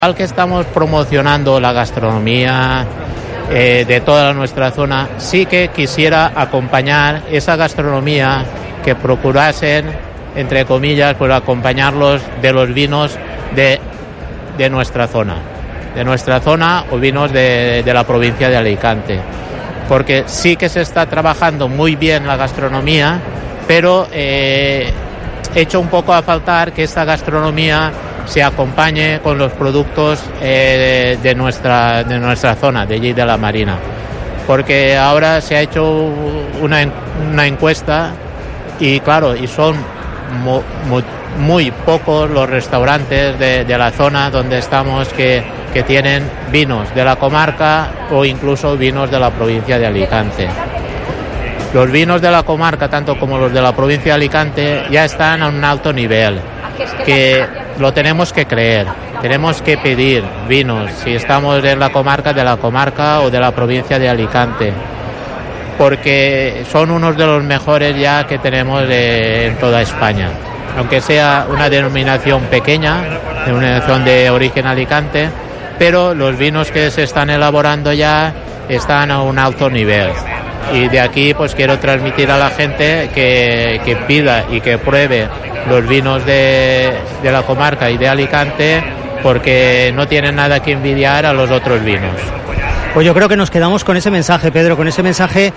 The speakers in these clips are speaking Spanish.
Al que estamos promocionando la gastronomía de toda nuestra zona, sí que quisiera acompañar esa gastronomía, que procurasen, entre comillas, pues acompañarlos de los vinos de nuestra zona o vinos de la provincia de Alicante, porque sí que se está trabajando muy bien la gastronomía, pero hecho un poco a faltar que esta gastronomía se acompañe con los productos de nuestra zona, de allí de la Marina, porque ahora se ha hecho una encuesta y claro, y son muy pocos los restaurantes de la zona donde estamos que tienen vinos de la comarca o incluso vinos de la provincia de Alicante. Los vinos de la comarca, tanto como los de la provincia de Alicante, ya están a un alto nivel, que lo tenemos que creer, tenemos que pedir vinos, si estamos en la comarca, de la comarca o de la provincia de Alicante, porque son unos de los mejores ya que tenemos en toda España, aunque sea una denominación pequeña, denominación de origen Alicante, pero los vinos que se están elaborando ya están a un alto nivel. Y de aquí pues quiero transmitir a la gente que pida y que pruebe los vinos de la comarca y de Alicante, porque no tienen nada que envidiar a los otros vinos. Pues yo creo que nos quedamos con ese mensaje, Pedro, con ese mensaje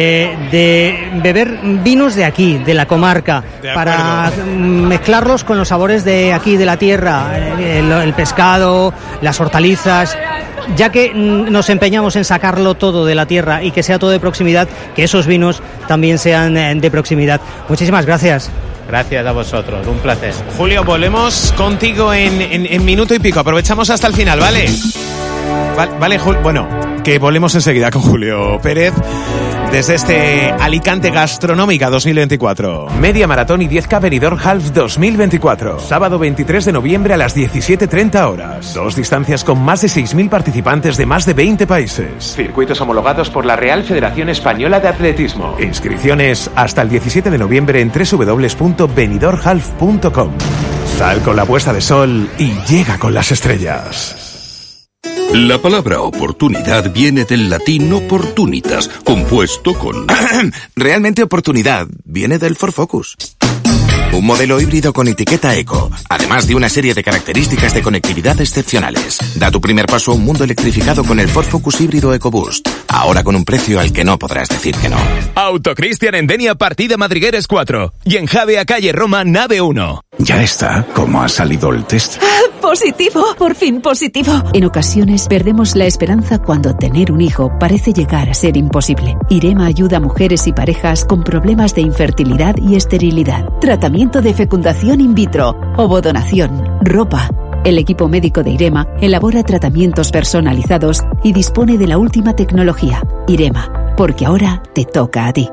de beber vinos de aquí, de la comarca, para mezclarlos con los sabores de aquí, de la tierra, el pescado, las hortalizas. Ya que nos empeñamos en sacarlo todo de la tierra y que sea todo de proximidad, que esos vinos también sean de proximidad. Muchísimas gracias. Gracias a vosotros, un placer. Julio, volvemos contigo en minuto y pico. Aprovechamos hasta el final, ¿vale? Vale, Julio. Bueno, que volvemos enseguida con Julio Pérez desde este Alicante Gastronómica 2024. Media Maratón y 10K Benidorm Half 2024. Sábado 23 de noviembre a las 17:30 horas. 2 distancias con más de 6.000 participantes de más de 20 países. Circuitos homologados por la Real Federación Española de Atletismo. Inscripciones hasta el 17 de noviembre en www.benidormhalf.com. Sal con la puesta de sol y llega con las estrellas. La palabra oportunidad viene del latín opportunitas, compuesto con... Realmente oportunidad viene del Ford Focus. Un modelo híbrido con etiqueta eco, además de una serie de características de conectividad excepcionales. Da tu primer paso a un mundo electrificado con el Ford Focus híbrido EcoBoost. Ahora con un precio al que no podrás decir que no. Autocristian en Denia, partida Madrigueres 4. Y en Javea, calle Roma, nave 1. Ya está. ¿Cómo ha salido el test? Positivo, por fin positivo. En ocasiones perdemos la esperanza cuando tener un hijo parece llegar a ser imposible. IREMA ayuda a mujeres y parejas con problemas de infertilidad y esterilidad. Tratamiento de fecundación in vitro, ovodonación, ropa. El equipo médico de IREMA elabora tratamientos personalizados y dispone de la última tecnología. IREMA, porque ahora te toca a ti.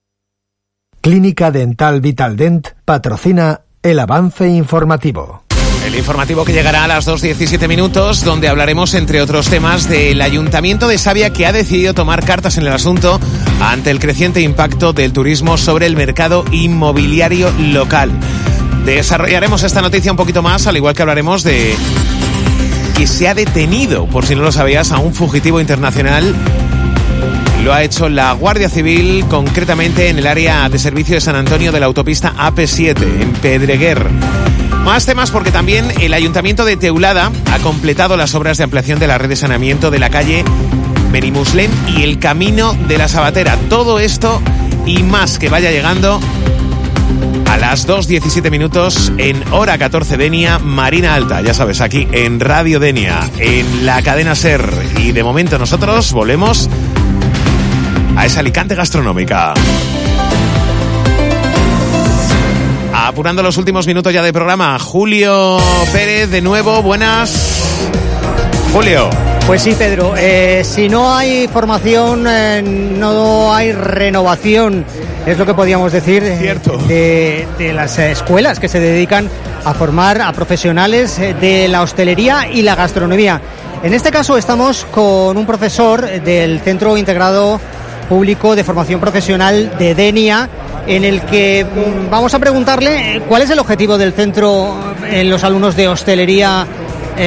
Clínica Dental Vitaldent patrocina el avance informativo. El informativo que llegará a las 2:17, donde hablaremos, entre otros temas, del Ayuntamiento de Savia, que ha decidido tomar cartas en el asunto ante el creciente impacto del turismo sobre el mercado inmobiliario local. Desarrollaremos esta noticia un poquito más, al igual que hablaremos de que se ha detenido, por si no lo sabías, a un fugitivo internacional. Lo ha hecho la Guardia Civil, concretamente en el área de servicio de San Antonio de la autopista AP7, en Pedreguer. Más temas porque también el Ayuntamiento de Teulada ha completado las obras de ampliación de la red de saneamiento de la calle Benimuslem y el Camino de la Sabatera. Todo esto y más que vaya llegando a las 2:17 en hora 14 Denia, Marina Alta. Ya sabes, aquí en Radio Denia, en la cadena SER. Y de momento nosotros volvemos a esa Alicante gastronómica. Apurando los últimos minutos ya de programa, Julio Pérez de nuevo, buenas. Julio. Pues sí, Pedro, si no hay formación, no hay renovación, es lo que podríamos decir de las escuelas que se dedican a formar a profesionales de la hostelería y la gastronomía. En este caso estamos con un profesor del Centro Integrado Público de Formación Profesional de Denia, en el que vamos a preguntarle cuál es el objetivo del centro en los alumnos de hostelería